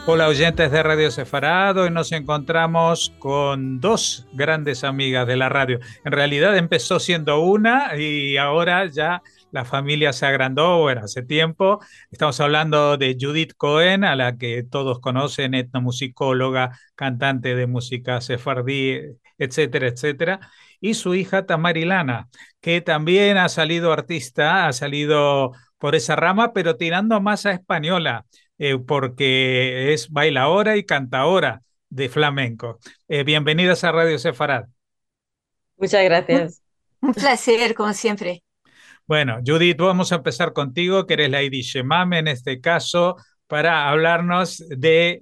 Hola oyentes de Radio Sefarado, y nos encontramos con dos grandes amigas de la radio. En realidad empezó siendo una y ahora ya la familia se agrandó, bueno, hace tiempo. Estamos hablando de Judith Cohen, a la que todos conocen, etnomusicóloga, cantante de música sefardí, etcétera, etcétera. Y su hija Tamarilana, que también ha salido artista, ha salido por esa rama, pero tirando más a española, porque es bailaora y cantaora de flamenco. Bienvenidas a Radio Sefarad. Muchas Un, gracias. un placer, como siempre. Bueno, Judith, vamos a empezar contigo, que eres la Idishemame en este caso, para hablarnos de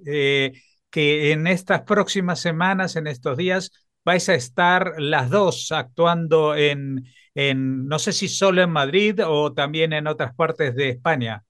que en estas próximas semanas, en estos días, vais a estar las dos actuando no sé si solo en Madrid o también en otras partes de España.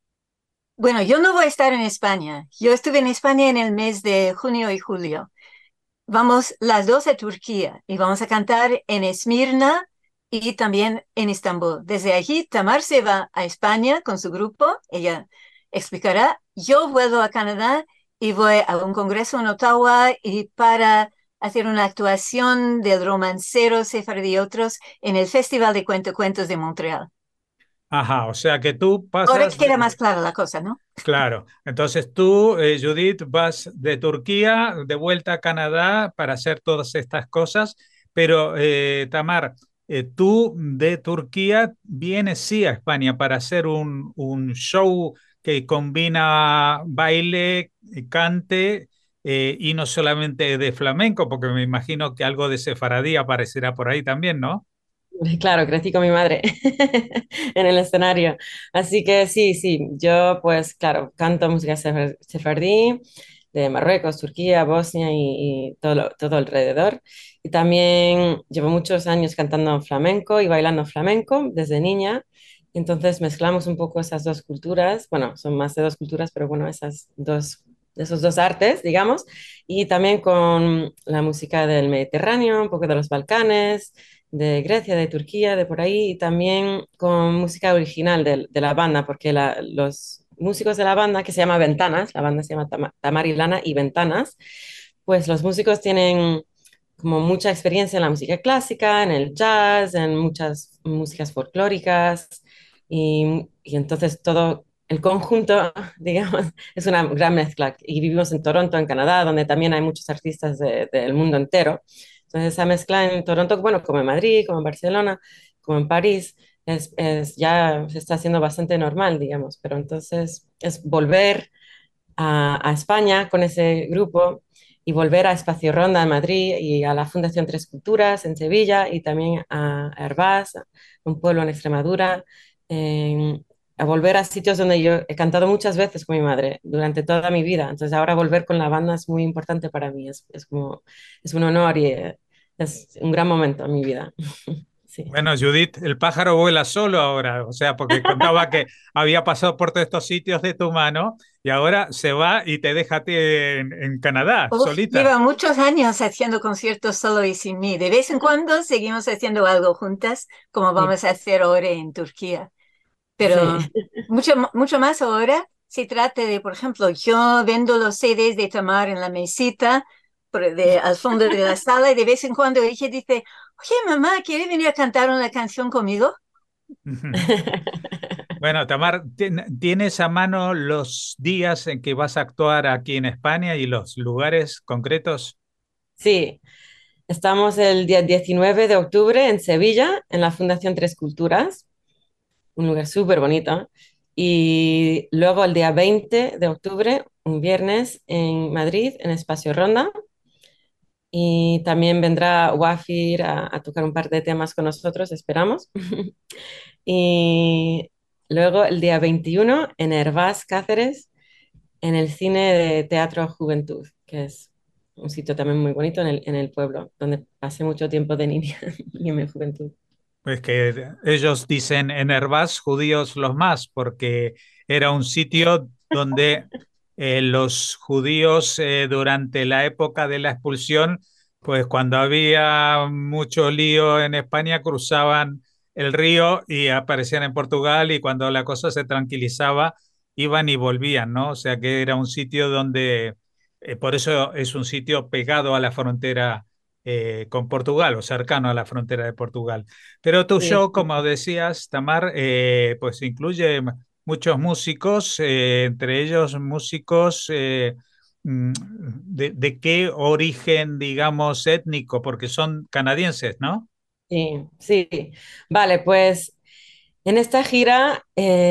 Bueno, yo no voy a estar en España. Yo estuve en España en el mes de junio y julio. Vamos las dos a Turquía y vamos a cantar en Esmirna y también en Estambul. Desde allí, Tamar se va a España con su grupo. Ella explicará. Yo vuelvo a Canadá y voy a un congreso en Ottawa y para hacer una actuación del romancero sefardí y otros en el Festival de Cuentos de Montreal. Ajá, o sea que tú Ahora pasas. queda más clara la cosa, ¿no? Claro, entonces tú, Judith, vas de Turquía de vuelta a Canadá para hacer todas estas cosas, pero Tamar, tú de Turquía vienes sí a España para hacer un show que combina baile, cante y no solamente de flamenco, porque me imagino que algo de sefaradí aparecerá por ahí también, ¿no? Claro, crecí con mi madre en el escenario. Así que sí, sí, yo pues claro, canto música sefardí de Marruecos, Turquía, Bosnia y todo, todo alrededor. Y también llevo muchos años cantando flamenco y bailando flamenco desde niña. Entonces mezclamos un poco esas dos culturas. Bueno, son más de dos culturas, pero bueno, esos dos artes, digamos. Y también con la música del Mediterráneo, un poco de los Balcanes, de Grecia, de Turquía, de por ahí, y también con música original de la banda, porque los músicos de la banda, que se llama Ventanas, la banda se llama Tamar y Lana y Ventanas, pues los músicos tienen como mucha experiencia en la música clásica, en el jazz, en muchas músicas folclóricas, y entonces todo el conjunto, digamos, es una gran mezcla. Y vivimos en Toronto, en Canadá, donde también hay muchos artistas del mundo entero. Entonces esa mezcla en Toronto, bueno, como en Madrid, como en Barcelona, como en París, ya se está haciendo bastante normal, digamos. Pero entonces es volver a España con ese grupo y volver a Espacio Ronda en Madrid y a la Fundación Tres Culturas en Sevilla y también a Hervás, un pueblo en Extremadura, a volver a sitios donde yo he cantado muchas veces con mi madre durante toda mi vida. Entonces ahora volver con la banda es muy importante para mí, es como, es un honor y es un gran momento en mi vida. Sí. Bueno, Judith, el pájaro vuela solo ahora, o sea, porque contaba que había pasado por todos estos sitios de tu mano y ahora se va y te deja a ti en Canadá, Uf, solita. lleva muchos años haciendo conciertos solo y sin mí. De vez en cuando seguimos haciendo algo juntas, como Sí, vamos a hacer ahora en Turquía. sí. Pero mucho más ahora se trata de, por ejemplo, yo vendo los CDs de Tamar en la mesita al fondo de la sala y de vez en cuando ella dice, oye, mamá, ¿quiere venir a cantar una canción conmigo? Bueno, Tamar, ¿tienes a mano los días en que vas a actuar aquí en España y los lugares concretos? Sí, estamos el día 19 de octubre en Sevilla, en la Fundación Tres Culturas, un lugar súper bonito. Y luego el día 20 de octubre, un viernes, en Madrid, en Espacio Ronda. Y también vendrá Wafir a tocar un par de temas con nosotros, esperamos. Y luego el día 21 en Hervás, Cáceres, en el cine de Teatro Juventud, que es un sitio también muy bonito en el pueblo, donde pasé mucho tiempo de niña y en mi juventud. Pues que ellos dicen en Hervás judíos los más, porque era un sitio donde los judíos durante la época de la expulsión, pues cuando había mucho lío en España, cruzaban el río y aparecían en Portugal y cuando la cosa se tranquilizaba, iban y volvían, ¿no? O sea que era un sitio donde, por eso es un sitio pegado a la frontera con Portugal o cercano a la frontera de Portugal. Pero tu Sí, show, como decías, Tamar, pues incluye muchos músicos, entre ellos músicos de qué origen, digamos, étnico, porque son canadienses, ¿no? sí, sí. Vale, pues en esta gira,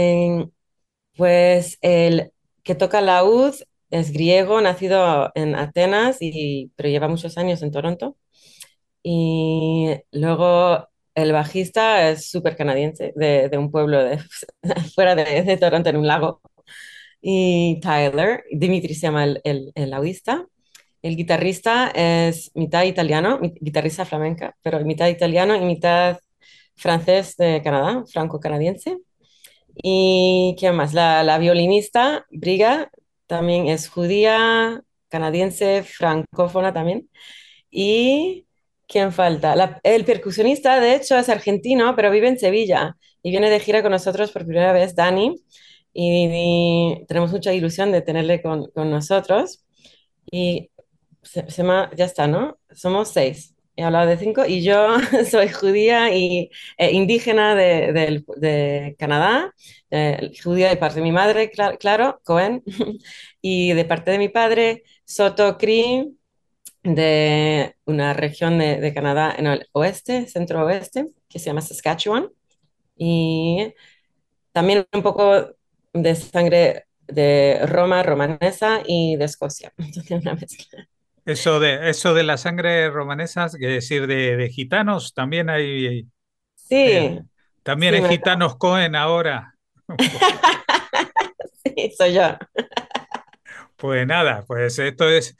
pues el que toca laúd es griego, nacido en Atenas, pero lleva muchos años en Toronto. Y luego el bajista es súper canadiense, de un pueblo fuera de Toronto, en un lago. Y Tyler, Dimitri se llama el laudista. El guitarrista es mitad italiano, guitarrista flamenca, pero mitad italiano y mitad francés de Canadá, franco-canadiense. ¿Y quién más? La violinista, Briga, también es judía, canadiense, francófona también. ¿Y quién falta? El percusionista, de hecho, es argentino, pero vive en Sevilla y viene de gira con nosotros por primera vez, Dani, y tenemos mucha ilusión de tenerle con nosotros. Y ya está, ¿no? Somos seis. He hablado de cinco y yo soy judía y indígena de Canadá, judía de parte de mi madre, claro, Cohen, y de parte de mi padre, Soto Cree, de una región de Canadá en el oeste, centro-oeste, que se llama Saskatchewan, y también un poco de sangre de Roma, romanesa y de Escocia. Entonces, una mezcla. Eso de la sangre romanesa, es decir, de gitanos, eh, Sí, también sí, hay gitanos Cohen ahora. sí, soy yo. Pues nada, pues esto es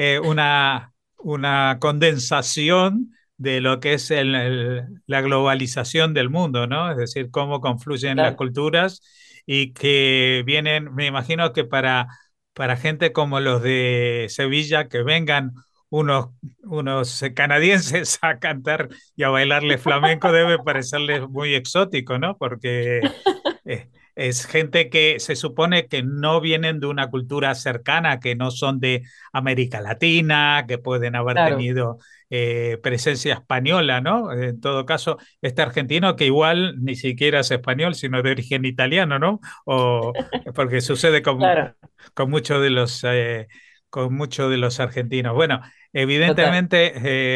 una condensación de lo que es la globalización del mundo, ¿no? Es decir, cómo confluyen las Total. culturas y que vienen, me imagino que para gente como los de Sevilla, que vengan unos canadienses a cantar y a bailarle flamenco, debe parecerles muy exótico, ¿no? Porque es gente que se supone que no vienen de una cultura cercana, que no son de América Latina, que pueden haber Claro, tenido presencia española, ¿no? En todo caso, este argentino que igual ni siquiera es español, sino de origen italiano, ¿no? O porque sucede claro, con muchos de con muchos de los argentinos. Bueno, total. evidentemente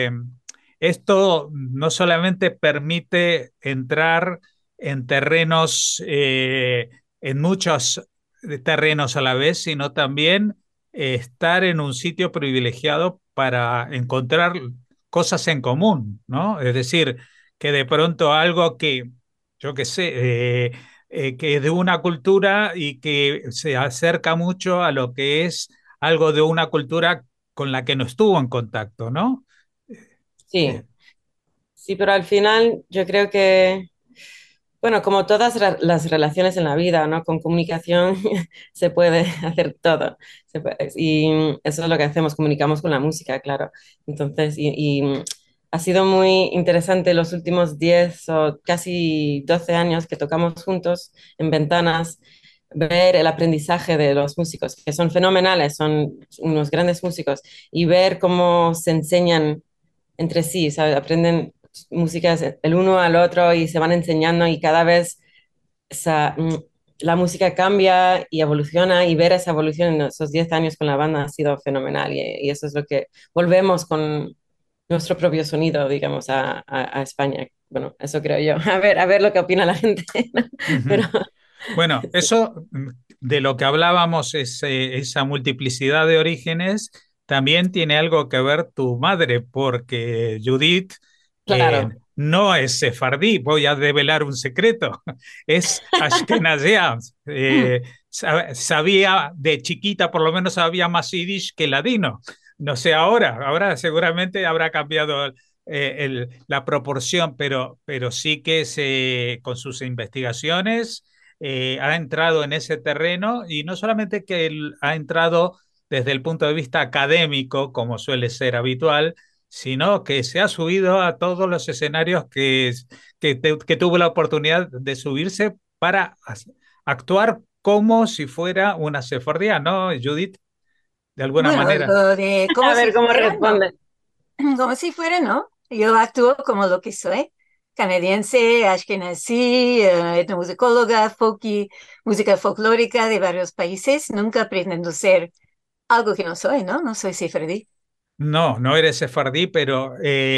esto no solamente permite entrar en terrenos, en muchos terrenos a la vez, sino también estar en un sitio privilegiado para encontrar cosas en común, ¿no? Es decir, que de pronto algo que, yo qué sé, que es de una cultura y que se acerca mucho a lo que es algo de una cultura con la que no estuvo en contacto, ¿no? Sí, Eh, sí, pero al final yo creo que, bueno, como todas las relaciones en la vida, ¿no? Con comunicación se puede hacer todo. Y eso es lo que hacemos, comunicamos con la música, claro. Entonces, ha sido muy interesante los últimos 10 o casi 12 años que tocamos juntos en Ventanas, ver el aprendizaje de los músicos, que son fenomenales, son unos grandes músicos, y ver cómo se enseñan entre sí, ¿sabes? Aprenden músicas el uno al otro y se van enseñando y cada vez esa, la música cambia y evoluciona y ver esa evolución en esos 10 años con la banda ha sido fenomenal y eso es lo que volvemos con nuestro propio sonido, digamos, a España. Bueno, eso creo yo. A ver lo que opina la gente. ¿No? Pero ujú. Bueno, sí, eso de lo que hablábamos, esa multiplicidad de orígenes, también tiene algo que ver tu madre, porque Judith claro, no es sefardí, voy a develar un secreto, es ashkenazia. Sabía de chiquita, por lo menos sabía más yiddish que ladino. No sé ahora seguramente habrá cambiado la proporción, pero sí que con sus investigaciones ha entrado en ese terreno y no solamente que él ha entrado desde el punto de vista académico, como suele ser habitual, sino que se ha subido a todos los escenarios que tuvo la oportunidad de subirse para actuar como si fuera una sefardía, ¿no, Judith? De alguna Bueno, manera. lo de A como si ver cómo fuera, no. responde. Como si fuera, ¿no? Yo actúo como lo que soy, canadiense, ashkenazí, etnomusicóloga, folky, música folclórica de varios países. Nunca pretendo ser algo que no soy, ¿no? No soy sefardí. No, no eres sefardí, pero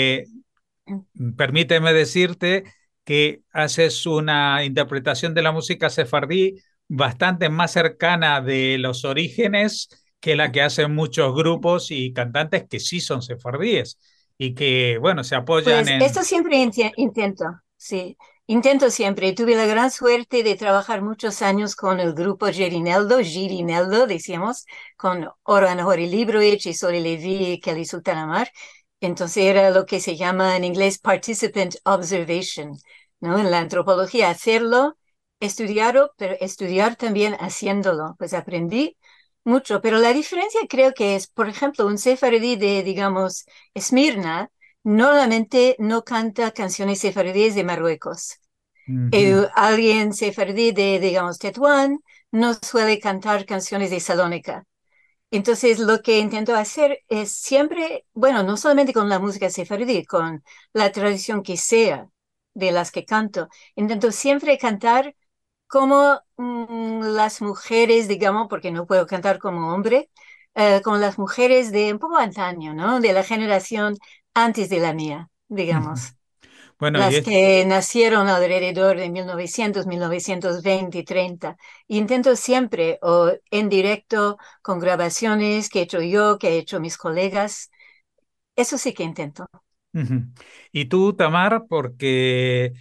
permíteme decirte que haces una interpretación de la música sefardí bastante más cercana de los orígenes que la que hacen muchos grupos y cantantes que sí son sefardíes y que, bueno, se apoyan Pues en... esto siempre intento, sí, intento siempre. Tuve la gran suerte de trabajar muchos años con el grupo Girineldo, decíamos, con Orhan Horilibrovic y Soli Levi y Kelly Sultanamar. Entonces era lo que se llama en inglés participant observation, ¿no? En la antropología, hacerlo, estudiarlo, pero estudiar también haciéndolo. Pues aprendí mucho, pero la diferencia creo que es, por ejemplo, un sefardí de, digamos, Esmirna normalmente no canta canciones sefardíes de Marruecos. Ujú, Alguien sefardí de, digamos, Tetuán no suele cantar canciones de Salónica. Entonces, lo que intento hacer es siempre, bueno, no solamente con la música sefardí, con la tradición que sea de las que canto, intento siempre cantar como las mujeres, digamos, porque no puedo cantar como hombre, como las mujeres de un poco antaño, ¿no? De la generación antes de la mía, ujú. digamos. Bueno, y Las es... que nacieron alrededor de 1900, 1920 y 30. Intento siempre, o en directo, con grabaciones que he hecho yo, que he hecho mis colegas. Eso sí que intento. Ujú. Y tú, Tamar, porque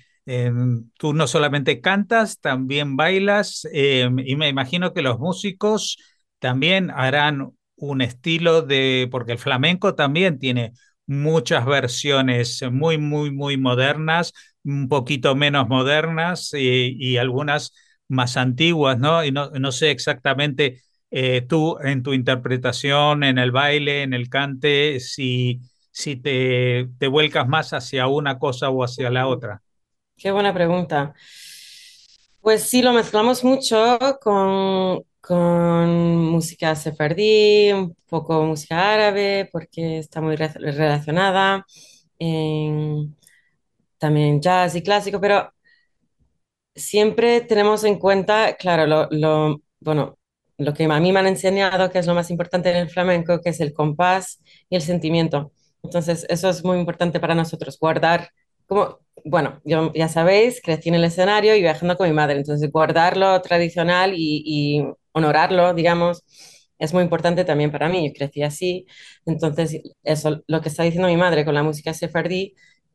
tú no solamente cantas, también bailas, y me imagino que los músicos también harán un estilo de, porque el flamenco también tiene muchas versiones muy, muy, muy modernas, un poquito menos modernas y algunas más antiguas, ¿no? Y no, no sé exactamente tú en tu interpretación, en el baile, en el cante, si te vuelcas más hacia una cosa o hacia la otra. Qué buena pregunta. Pues sí, lo mezclamos mucho con música sefardí, un poco música árabe, porque está muy relacionada, en- también jazz y clásico, pero siempre tenemos en cuenta, claro, bueno, lo que a mí me han enseñado, que es lo más importante en el flamenco, que es el compás y el sentimiento. Entonces, eso es muy importante para nosotros, guardar, como, bueno, yo ya sabéis, crecí en el escenario y viajando con mi madre, entonces guardar lo tradicional y honorarlo, digamos, es muy importante también para mí. Yo crecí así, entonces, eso, lo que está diciendo mi madre con la música sefardí,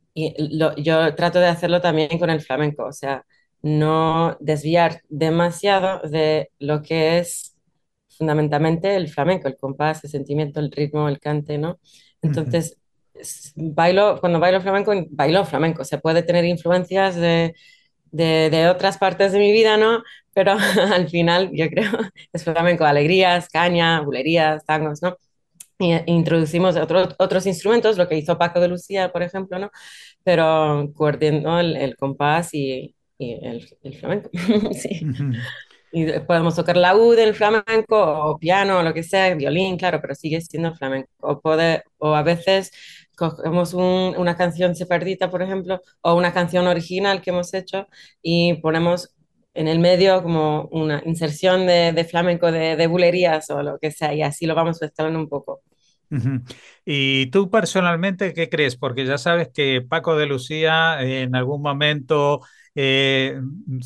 yo trato de hacerlo también con el flamenco, o sea, no desviar demasiado de lo que es fundamentalmente el flamenco, el compás, el sentimiento, el ritmo, el cante, ¿no? Ujú, Entonces, cuando bailo flamenco, se puede tener influencias de otras partes de mi vida, ¿no? Pero al final yo creo es flamenco, alegrías, caña, bulerías, tangos, ¿no? Y introducimos otros instrumentos, lo que hizo Paco de Lucía, por ejemplo, ¿no? Pero coordinando el compás y el flamenco. Sí. ujú, Y podemos tocar laúd del flamenco o piano o lo que sea, violín, claro, pero sigue siendo flamenco. O a veces cogemos una canción sefardita, por ejemplo, o una canción original que hemos hecho y ponemos en el medio como una inserción de flamenco, de bulerías o lo que sea, y así lo vamos mezclando un poco. ujú. ¿Y tú personalmente qué crees? Porque ya sabes que Paco de Lucía en algún momento eh,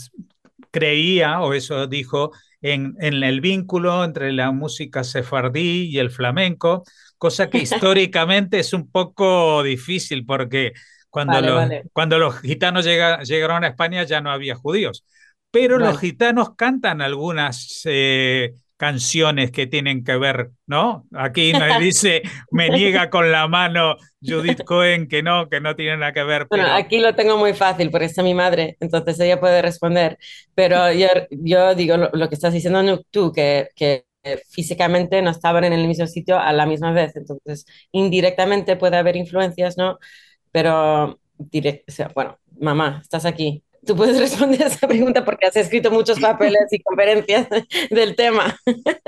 creía, o eso dijo, en el vínculo entre la música sefardí y el flamenco, cosa que históricamente es un poco difícil porque Vale, vale, cuando los gitanos llegaron a España ya no había judíos, pero los vale. gitanos cantan algunas canciones que tienen que ver, ¿no? Aquí me dice, me niega con la mano Judith Cohen que no tiene nada que ver, Bueno, pero... aquí lo tengo muy fácil porque está mi madre, entonces ella puede responder. Pero yo digo lo que estás diciendo tú, que físicamente no estaban en el mismo sitio a la misma vez, entonces indirectamente puede haber influencias, ¿no? Pero, o sea, bueno, mamá, estás aquí. Tú puedes responder a esa pregunta porque has escrito muchos papeles y conferencias del tema.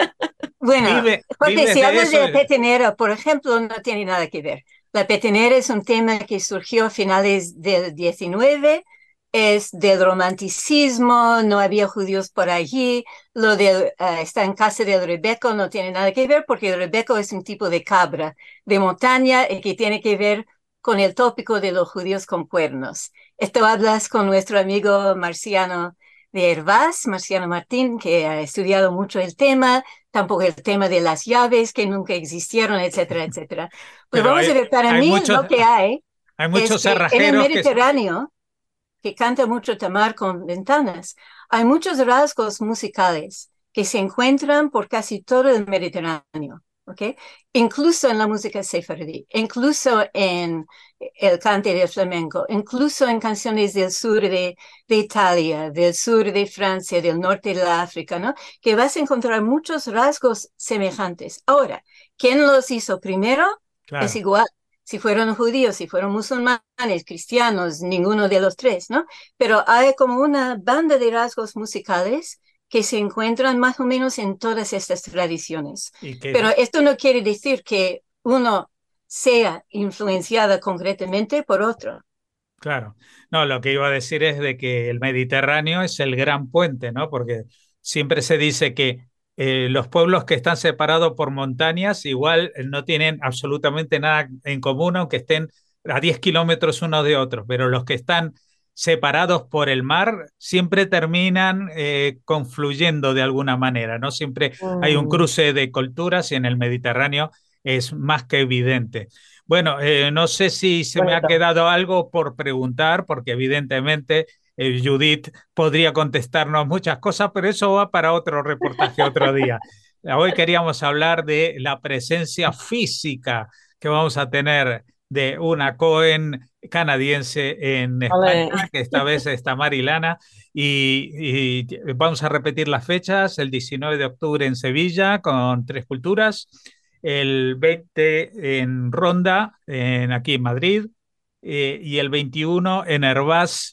Bueno, porque Vives si de hablas eso. de la petenera, por ejemplo, no tiene nada que ver. La petenera es un tema que surgió a finales del 19, es del romanticismo, no había judíos por allí, lo de está en casa del Rebeco no tiene nada que ver porque el Rebeco es un tipo de cabra de montaña y que tiene que ver con el tópico de los judíos con cuernos. Esto hablas con nuestro amigo Marciano de Hervás, Marciano Martín, que ha estudiado mucho el tema, tampoco el tema de las llaves que nunca existieron, etcétera, etcétera. Pues Pero vamos a ver, para hay mí muchos, lo que hay hay es muchos que en el cerrajeros que... Mediterráneo, que canta mucho Tamar con ventanas, hay muchos rasgos musicales que se encuentran por casi todo el Mediterráneo, ¿ok? Incluso en la música sefardí, incluso en el cante del flamenco, incluso en canciones del sur de Italia, del sur de Francia, del norte de África, ¿no? Que vas a encontrar muchos rasgos semejantes. Ahora, ¿quién los hizo primero? Es Claro. igual. Si fueron judíos, si fueron musulmanes, cristianos, ninguno de los tres, ¿no? Pero hay como una banda de rasgos musicales que se encuentran más o menos en todas estas tradiciones. Y que, Pero esto no quiere decir que uno sea influenciada concretamente por otro. claro. No, lo que iba a decir es de que el Mediterráneo es el gran puente, ¿no? Porque siempre se dice que los pueblos que están separados por montañas igual no tienen absolutamente nada en común, aunque estén a 10 kilómetros unos de otros, pero los que están separados por el mar siempre terminan confluyendo de alguna manera, ¿no? Siempre hay un Mm, cruce de culturas y en el Mediterráneo es más que evidente. Bueno, no sé si se me ha bonito. quedado algo por preguntar, porque evidentemente Judith podría contestarnos muchas cosas, pero eso va para otro reportaje otro día. Hoy queríamos hablar de la presencia física que vamos a tener de una Cohen canadiense en España, Vale. que esta vez está Marilana, y vamos a repetir las fechas: el 19 de octubre en Sevilla con Tres Culturas, el 20 en Ronda, aquí en Madrid, y el 21 en Hervás,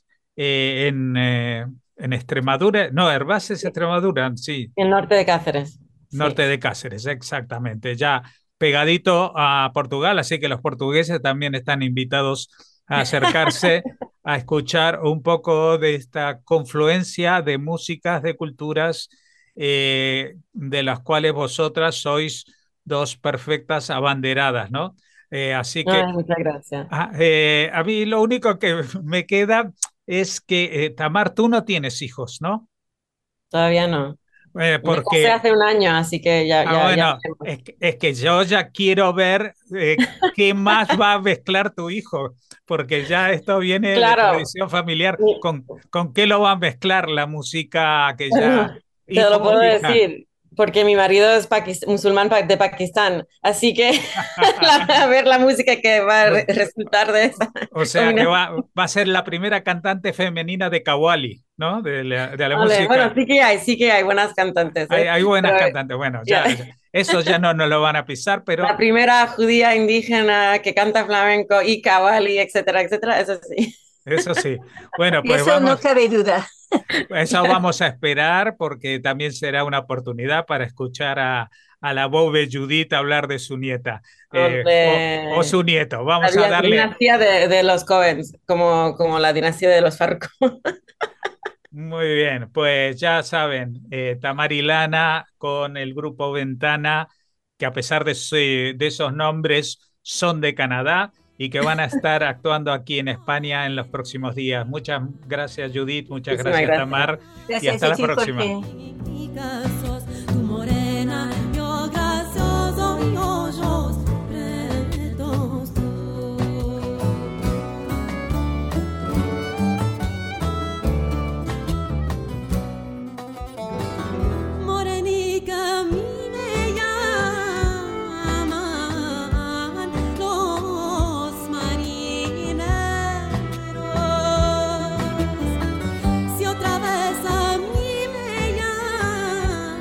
en Extremadura. No, Hervás es Extremadura, sí, El norte de Cáceres. norte Sí. de Cáceres, exactamente, ya pegadito a Portugal, así que los portugueses también están invitados a acercarse a escuchar un poco de esta confluencia de músicas, de culturas, de las cuales vosotras sois dos perfectas abanderadas, ¿no? Así que Ay, muchas gracias. a mí lo único que me queda es que, Tamar, tú no tienes hijos, ¿no? Todavía no. Me casé Porque hace un año, así que ya bueno, veremos. es que yo ya quiero ver qué más va a mezclar tu hijo, porque ya esto viene de Claro, tradición familiar. mi- Con qué lo va a mezclar la música que ya... bueno, te lo Hijo o puedo hija. decir, porque mi marido es musulmán de Pakistán, así que a ver la música que va a resultar de esa O sea que combinación. va a ser la primera cantante femenina de Kawali, ¿no? De la Vale, bueno, música. sí que hay buenas cantantes, ¿eh? Hay buenas Pero cantantes. Bueno, ya, esos ya no nos lo van a pisar, la pero primera judía indígena que canta flamenco y cabali, etcétera, etcétera, eso sí. eso sí. Bueno, Y pues eso no vamos. cabe duda. Eso vamos a esperar porque también será una oportunidad para escuchar a la Bobe Judith hablar de su nieta, o De su nieto. la Vamos a darle dinastía de los Coens, como la dinastía de los Farco. muy bien. Pues ya saben, Tamarilana con el grupo Ventana, que a pesar de esos nombres son de Canadá y que van a estar actuando aquí en España en los próximos días. Muchas gracias, Judith. Muchas Muchísimas gracias, gracias. Tamar. Y Gracias hasta a la ti, próxima. Jorge. Tu morena, yo gracioso, yo Morenica, me llaman los marineros. Si otra vez a mí me llaman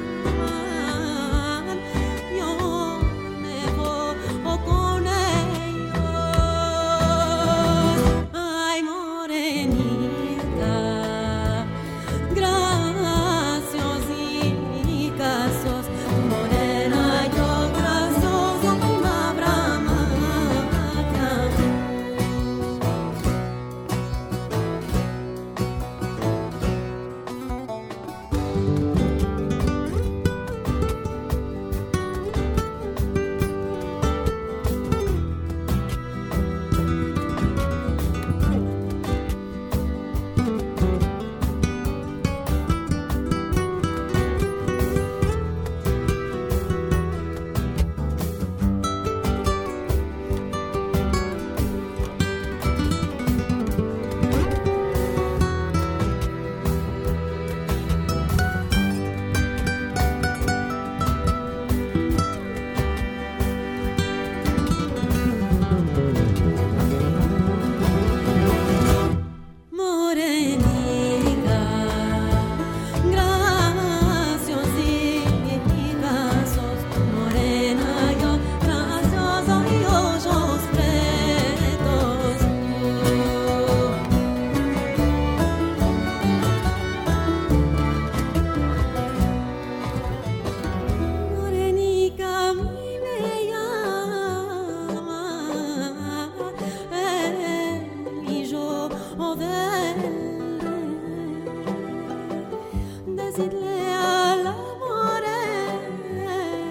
decirle a la morena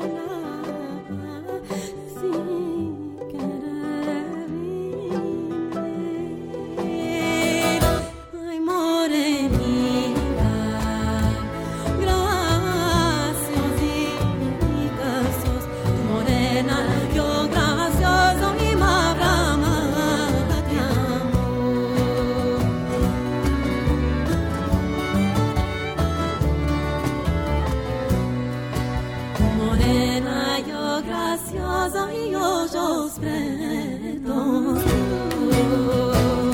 sin querer vivir. Ay, morenita, graciosita sos, tu morena, yo gracioso y más bramada te amo. Morena, yo gracioso y ojos pretos.